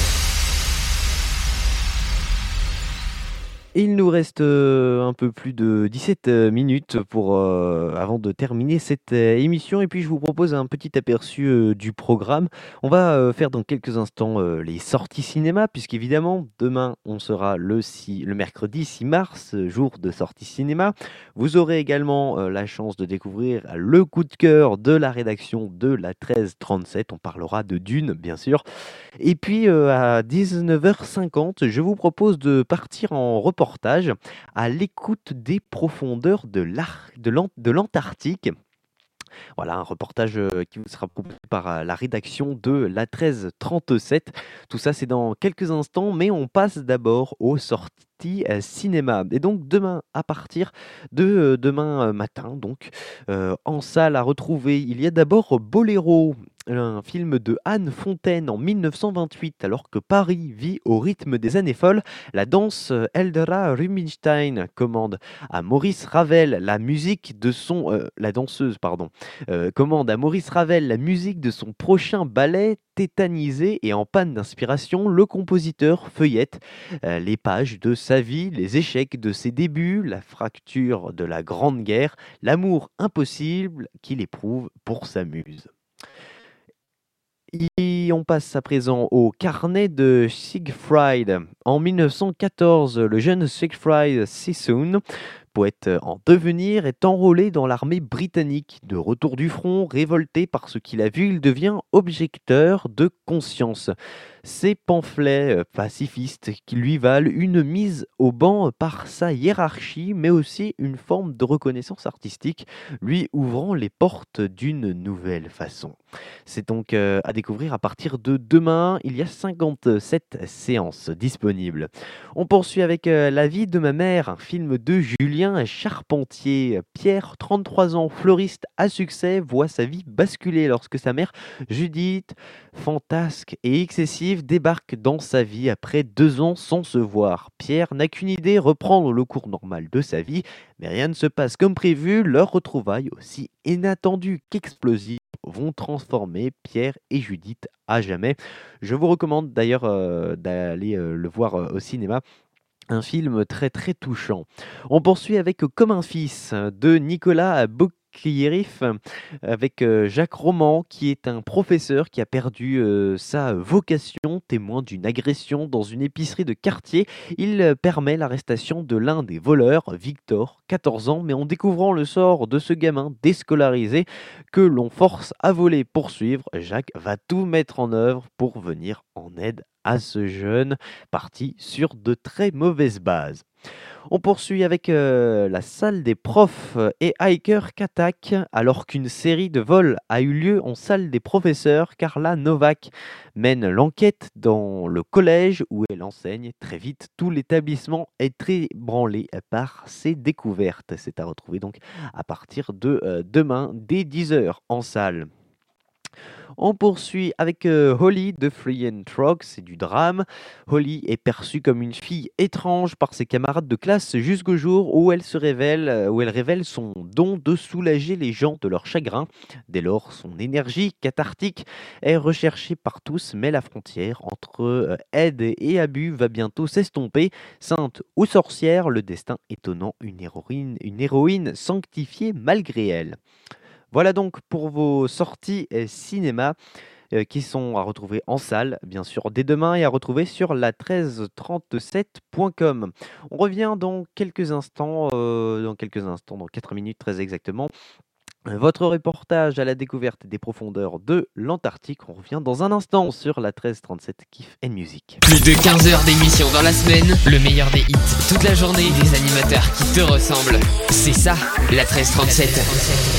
Il nous reste euh, un peu plus de dix-sept minutes pour, euh, avant de terminer cette euh, émission, et puis je vous propose un petit aperçu euh, du programme. On va euh, faire dans quelques instants euh, les sorties cinéma, puisqu'évidemment demain on sera le, six, le mercredi six mars, jour de sortie cinéma. Vous aurez également euh, la chance de découvrir le coup de cœur de la rédaction de la treize trente-sept. On parlera de Dune, bien sûr. Et puis euh, à dix-neuf heures cinquante, je vous propose de partir en reportage à l'écoute des profondeurs de, l'Ar- de, l'Ant- de l'Antarctique. Voilà, un reportage euh, qui vous sera proposé par euh, la rédaction de la treize trente-sept. Tout ça, c'est dans quelques instants, mais on passe d'abord aux sorties euh, cinéma. Et donc, demain, à partir de euh, demain euh, matin, donc, euh, en salle à retrouver, il y a d'abord Boléro, un film de Anne Fontaine en mille neuf cent vingt-huit, alors que Paris vit au rythme des années folles. La danse euh, Eldra Rubinstein commande à Maurice Ravel la musique de son... euh, la danseuse, pardon, euh, commande à Maurice Ravel la musique de son prochain ballet. Tétanisé et en panne d'inspiration, le compositeur feuillette euh, les pages de sa vie, les échecs de ses débuts, la fracture de la Grande Guerre, l'amour impossible qu'il éprouve pour sa muse. Et on passe à présent au carnet de Siegfried. En mille neuf cent quatorze, le jeune Siegfried Sassoon, poète en devenir, est enrôlé dans l'armée britannique. De retour du front, révolté par ce qu'il a vu, il devient objecteur de conscience. Ces pamphlets pacifistes qui lui valent une mise au banc par sa hiérarchie, mais aussi une forme de reconnaissance artistique, lui ouvrant les portes d'une nouvelle façon. C'est donc euh, à découvrir à partir de demain. Il y a cinquante-sept séances disponibles. On poursuit avec euh, La vie de ma mère, un film de Julien Charpentier. Pierre, trente-trois ans, fleuriste à succès, voit sa vie basculer lorsque sa mère, Judith, fantasque et excessive, débarque dans sa vie après deux ans sans se voir. Pierre n'a qu'une idée, reprendre le cours normal de sa vie, mais rien ne se passe comme prévu. Leurs retrouvailles, aussi inattendues qu'explosives, vont transformer Pierre et Judith à jamais. Je vous recommande d'ailleurs euh, d'aller euh, le voir euh, au cinéma. Un film très très touchant. On poursuit avec Comme un fils de Nicolas Bokirif, avec euh, Jacques Roman, qui est un professeur qui a perdu euh, sa vocation, témoin d'une agression dans une épicerie de quartier. Il euh, permet l'arrestation de l'un des voleurs, Victor, quatorze ans, mais en découvrant le sort de ce gamin déscolarisé que l'on force à voler pour suivre, Jacques va tout mettre en œuvre pour venir en aide à ce jeune parti sur de très mauvaises bases. On poursuit avec euh, la salle des profs et Hiker qu'attaque alors qu'une série de vols a eu lieu en salle des professeurs. Carla Novak mène l'enquête dans le collège où elle enseigne. Très vite, tout l'établissement est ébranlé par ces découvertes. C'est à retrouver donc à partir de euh, demain dès dix heures en salle. On poursuit avec euh, Holly de Free and Trog, c'est du drame. Holly est perçue comme une fille étrange par ses camarades de classe jusqu'au jour où elle se révèle, euh, où elle révèle son don de soulager les gens de leur chagrin. Dès lors, son énergie cathartique est recherchée par tous, mais la frontière entre euh, aide et abus va bientôt s'estomper. Sainte ou sorcière, le destin étonnant, une héroïne, une héroïne sanctifiée malgré elle. Voilà donc pour vos sorties euh, cinéma euh, qui sont à retrouver en salle, bien sûr, dès demain et à retrouver sur la treize trente-sept point com. On revient dans quelques instants, euh, dans quelques instants, dans quatre minutes très exactement. Votre reportage à la découverte des profondeurs de l'Antarctique. On revient dans un instant sur la treize trente-sept Kiff and Music. Plus de quinze heures d'émission dans la semaine, le meilleur des hits toute la journée, des animateurs qui te ressemblent. C'est ça, la treize trente-sept.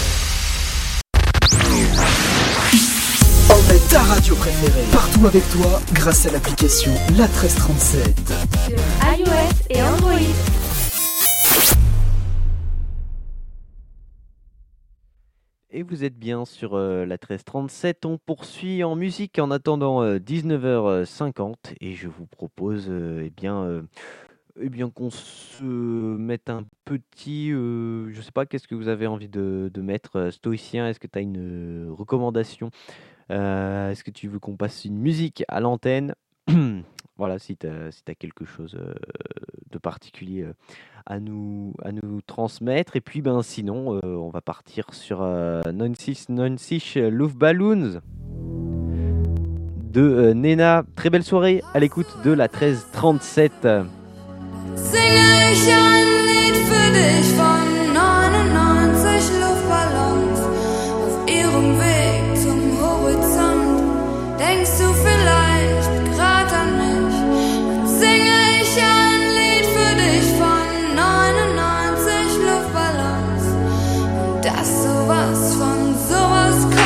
Emmène ta radio préférée partout avec toi grâce à l'application La treize trente-sept. Sur iOS et Android. Et vous êtes bien sur euh, la treize trente-sept. On poursuit en musique en attendant euh, dix-neuf heures cinquante et je vous propose euh, eh bien, euh, eh bien qu'on se mette un petit. Euh, je sais pas, qu'est-ce que vous avez envie de, de mettre, euh, Stoïcien? Est-ce que tu as une euh, recommandation? Euh, Est-ce que tu veux qu'on passe une musique à l'antenne? Voilà, si tu as si t'as quelque chose euh, de particulier euh, à nous, à nous transmettre. Et puis, ben, sinon, euh, on va partir sur euh, neunzig neunzig Luftballons de euh, Nena. Très belle soirée à l'écoute de la treize trente-sept. Singe ich ein Lied für dich von neunundneunzig Luftballons auf ihrem Weg zum Horizont. Denkst du vielleicht grad an mich? Dann singe ich ein Lied für dich von neunundneunzig Luftballons und dass sowas von sowas kommt.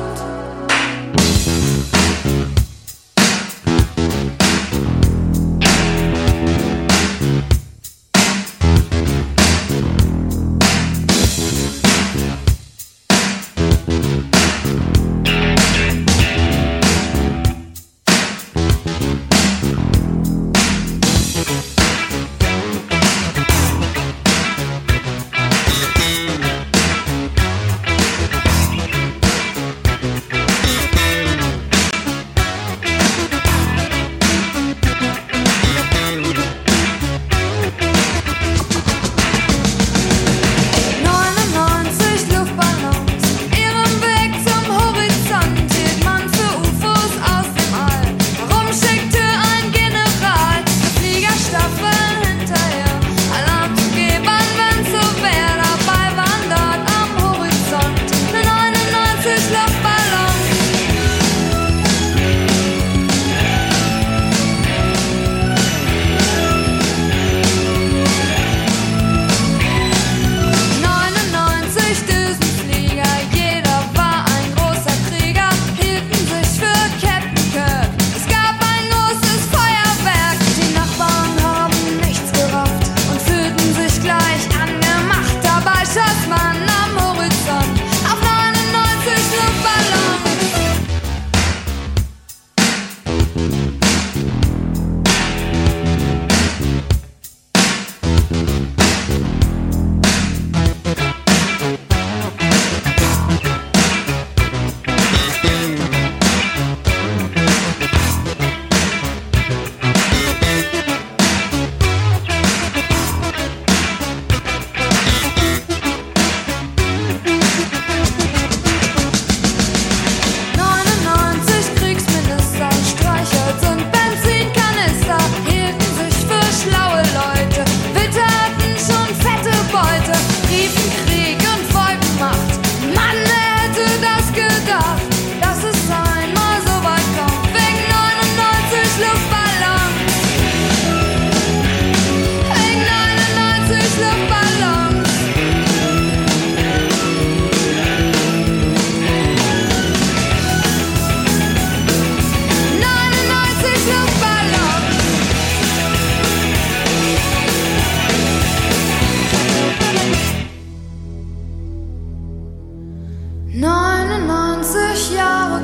neunundneunzig Jahre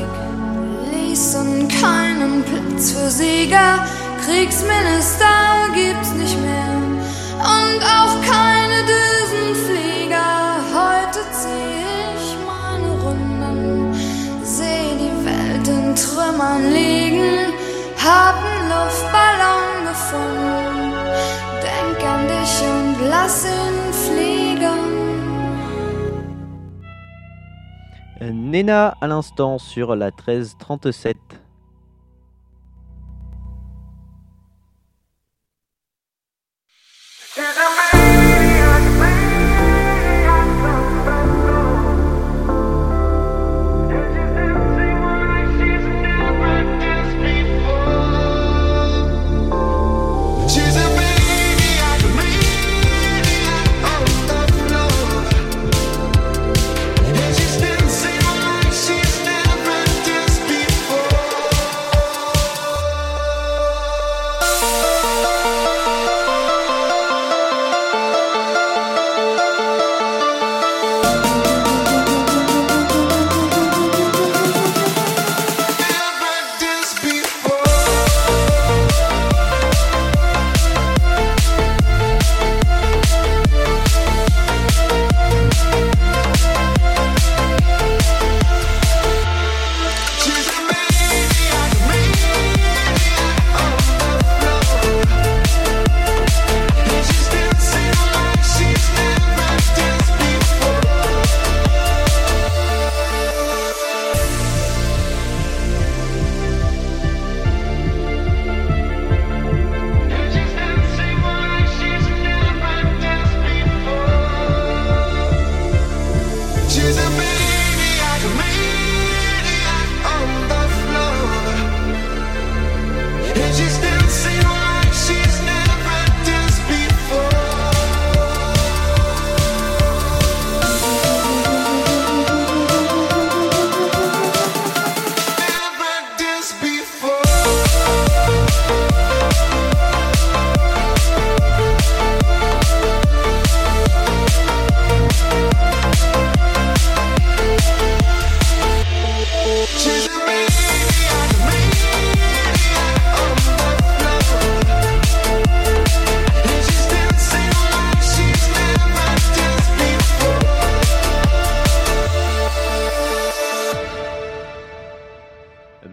Krieg ließen keinen Platz für Sieger. Kriegsminister gibt's nicht mehr und auch keine Düsenflieger. Heute zieh ich meine Runden, seh die Welt in Trümmern liegen, hab einen Luftballon gefunden, denk an dich und lass ihn fliegen. Nena à l'instant sur la treize trente-sept. She's never practiced before.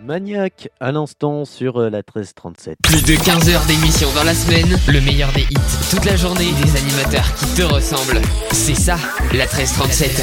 Maniac à l'instant sur euh, la treize trente-sept. Plus de quinze heures d'émission dans la semaine, le meilleur des hits toute la journée, des animateurs qui te ressemblent. C'est ça, la treize trente-sept.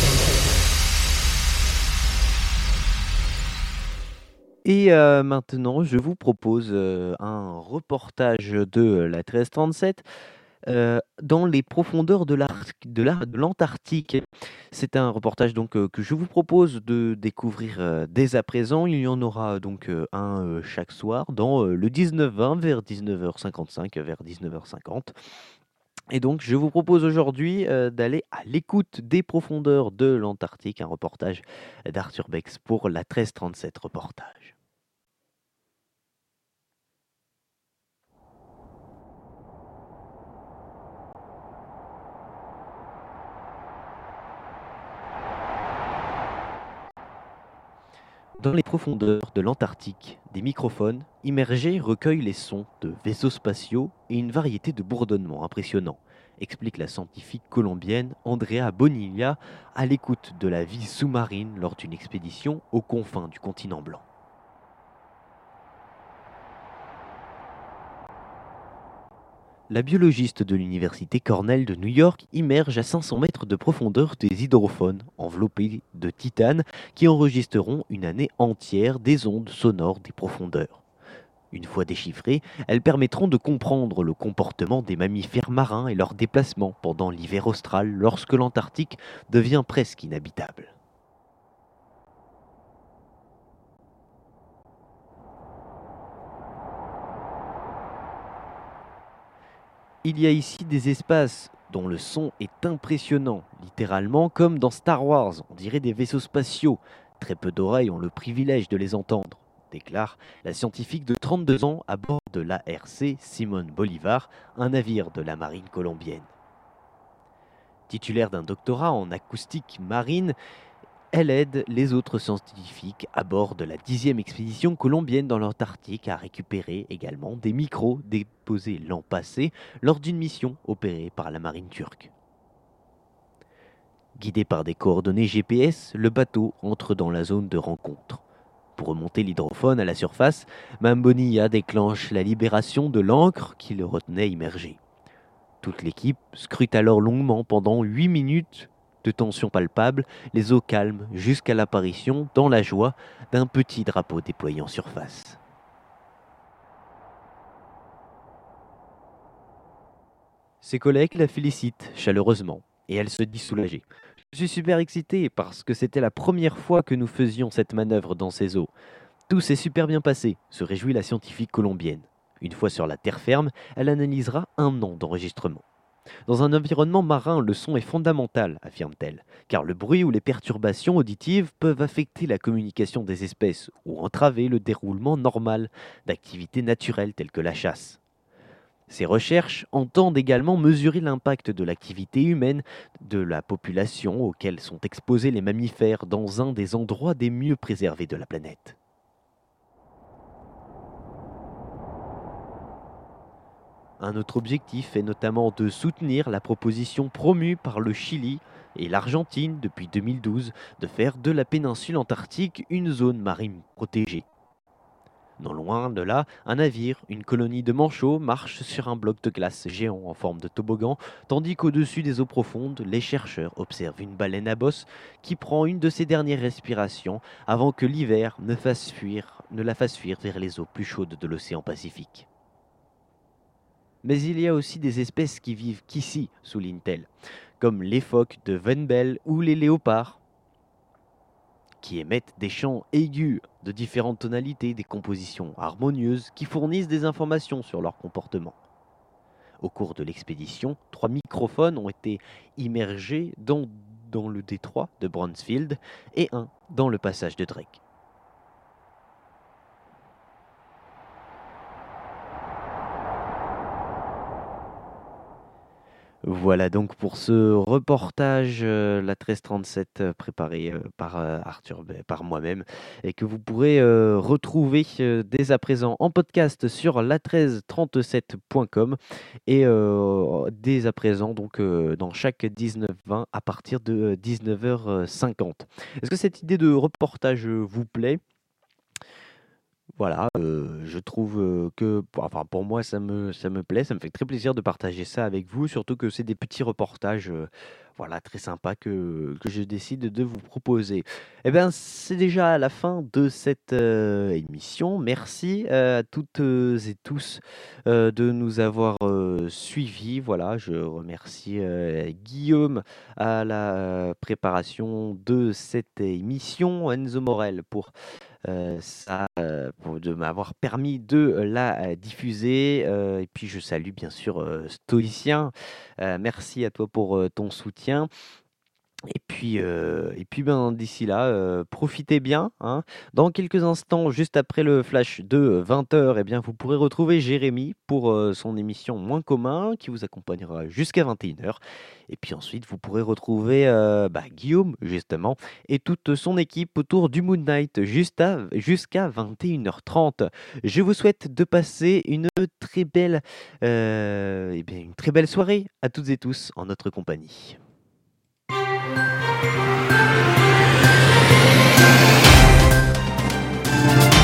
Et euh, maintenant, je vous propose euh, un reportage de la treize trente-sept euh, dans les profondeurs de l'Ar- de l'Ar- de l'Antarctique. C'est un reportage donc euh, que je vous propose de découvrir euh, dès à présent. Il y en aura donc euh, un euh, chaque soir dans euh, le dix-neuf vingt vers dix-neuf heures cinquante-cinq, vers dix-neuf heures cinquante. Et donc, je vous propose aujourd'hui euh, d'aller à l'écoute des profondeurs de l'Antarctique, un reportage d'Arthur Bex pour la treize trente-sept reportage. Dans les profondeurs de l'Antarctique, des microphones immergés recueillent les sons de vaisseaux spatiaux et une variété de bourdonnements impressionnants, explique la scientifique colombienne Andrea Bonilla à l'écoute de la vie sous-marine lors d'une expédition aux confins du continent blanc. La biologiste de l'université Cornell de New York immerge à cinq cents mètres de profondeur des hydrophones enveloppés de titane qui enregistreront une année entière des ondes sonores des profondeurs. Une fois déchiffrées, elles permettront de comprendre le comportement des mammifères marins et leurs déplacements pendant l'hiver austral lorsque l'Antarctique devient presque inhabitable. Il y a ici des espaces dont le son est impressionnant, littéralement comme dans Star Wars, on dirait des vaisseaux spatiaux. Très peu d'oreilles ont le privilège de les entendre, déclare la scientifique de trente-deux ans à bord de l'A R C Simone Bolivar, un navire de la marine colombienne. Titulaire d'un doctorat en acoustique marine, elle aide les autres scientifiques à bord de la dixième expédition colombienne dans l'Antarctique à récupérer également des micros déposés l'an passé lors d'une mission opérée par la marine turque. Guidé par des coordonnées G P S, le bateau entre dans la zone de rencontre. Pour remonter l'hydrophone à la surface, Bonilla déclenche la libération de l'ancre qui le retenait immergé. Toute l'équipe scrute alors longuement pendant huit minutes de tension palpable, les eaux calmes jusqu'à l'apparition, dans la joie, d'un petit drapeau déployé en surface. Ses collègues la félicitent chaleureusement et elle se dit soulagée. Je suis super excitée parce que c'était la première fois que nous faisions cette manœuvre dans ces eaux. Tout s'est super bien passé, se réjouit la scientifique colombienne. Une fois sur la terre ferme, elle analysera un an d'enregistrement. Dans un environnement marin, le son est fondamental, affirme-t-elle, car le bruit ou les perturbations auditives peuvent affecter la communication des espèces ou entraver le déroulement normal d'activités naturelles telles que la chasse. Ces recherches entendent également mesurer l'impact de l'activité humaine de la population auquel sont exposés les mammifères dans un des endroits des mieux préservés de la planète. Un autre objectif est notamment de soutenir la proposition promue par le Chili et l'Argentine depuis deux mille douze de faire de la péninsule antarctique une zone marine protégée. Non loin de là, un navire, une colonie de manchots, marche sur un bloc de glace géant en forme de toboggan, tandis qu'au-dessus des eaux profondes, les chercheurs observent une baleine à bosse qui prend une de ses dernières respirations avant que l'hiver ne, fasse fuir, ne la fasse fuir vers les eaux plus chaudes de l'océan Pacifique. Mais il y a aussi des espèces qui vivent qu'ici, souligne-t-elle, comme les phoques de Venbel ou les léopards, qui émettent des chants aigus de différentes tonalités, des compositions harmonieuses qui fournissent des informations sur leur comportement. Au cours de l'expédition, trois microphones ont été immergés dans, dans le détroit de Bransfield et un dans le passage de Drake. Voilà donc pour ce reportage, euh, la treize trente-sept euh, préparé euh, par euh, Arthur, ben, par moi-même, et que vous pourrez euh, retrouver euh, dès à présent en podcast sur la treize trente-sept point com et euh, dès à présent donc euh, dans chaque dix-neuf vingt à partir de euh, dix-neuf heures cinquante. Est-ce que cette idée de reportage euh, vous plaît ? Voilà, heu, je trouve, heu, que pour enfin pour moi ça me ça me plaît, ça me fait très plaisir de partager ça avec vous, surtout que c'est des petits reportages, heu, voilà très sympas que que je décide de vous proposer. Et ben, c'est déjà la fin de cette, heu, émission. Merci, heu, à toutes, heu, et tous, heu, de nous avoir, heu, suivis. Voilà, je remercie, heu, Guillaume à la préparation de cette émission, Enzo Morel pour, heu, ça, heu, pour de m'avoir permis de la, heu, diffuser, heu, et puis je salue bien sûr, heu, Stoïcien. Heu, merci à toi pour, heu, ton soutien. Et puis, heu, et puis ben, d'ici là, heu, profitez bien, hein. Dans quelques instants, juste après le flash de vingt heures, et bien, vous pourrez retrouver Jérémy pour, heu, son émission Moins commun qui vous accompagnera jusqu'à vingt et une heures. Et puis ensuite, vous pourrez retrouver, heu, bah, Guillaume justement et toute son équipe autour du Moon Knight juste à jusqu'à vingt et une heures trente. Je vous souhaite de passer une très belle, heu, et bien, une très belle soirée à toutes et tous en notre compagnie. Thank you.